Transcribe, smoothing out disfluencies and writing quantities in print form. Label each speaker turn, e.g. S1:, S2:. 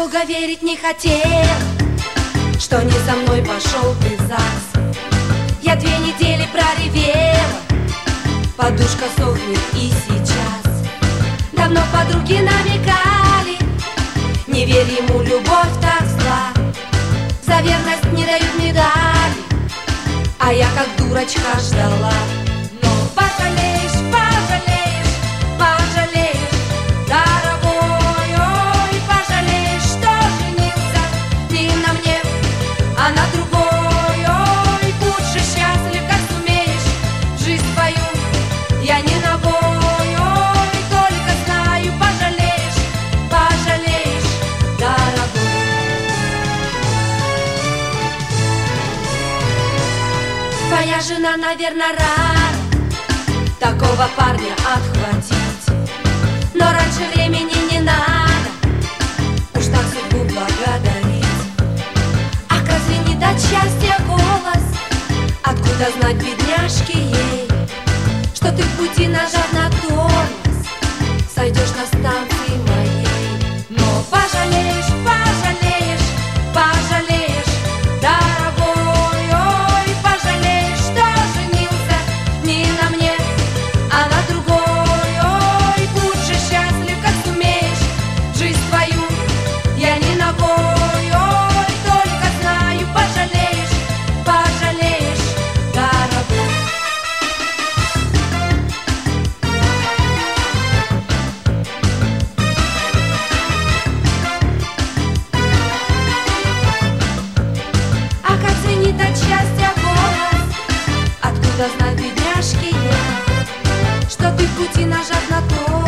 S1: долго верить не хотел, что не со мной пошел ты в ЗАГС. Я 2 недели проревела, подушка сохнет и сейчас. Давно подруги намекали, не верь ему, любовь так зла. За верность не дают медали, а я как дурочка ждала. Но пожалеешь, пожалеешь, пожалеешь, дорогой, ой, пожалеешь, что женился не на мне, а на другой. Ой, будь же счастлив, как сумеешь, жизнь твою я не ногой. Ой, только знаю, пожалеешь, пожалеешь, дорогой. Твоя жена, наверное, рада такого парня отхватить, но раньше времени не надо уж так судьбу благодарить. Ах, разве не дать счастья голос? Откуда знать бедняжке ей, что ты в пути, нажав на тормоз, сойдешь на станции моей. Но пожалеешь, пожалеешь, пожалеешь, дорогой, ой, пожалеешь, что женился не на мне, а на другой. Ой, будь же счастлив, как сумеешь, жизнь твою я не ногой. Ой, только знаю, пожалеешь, пожалеешь, дорогой. А как ценит от счастья голос? Откуда знать бедняжки ей, что ты в пути, нажав на то,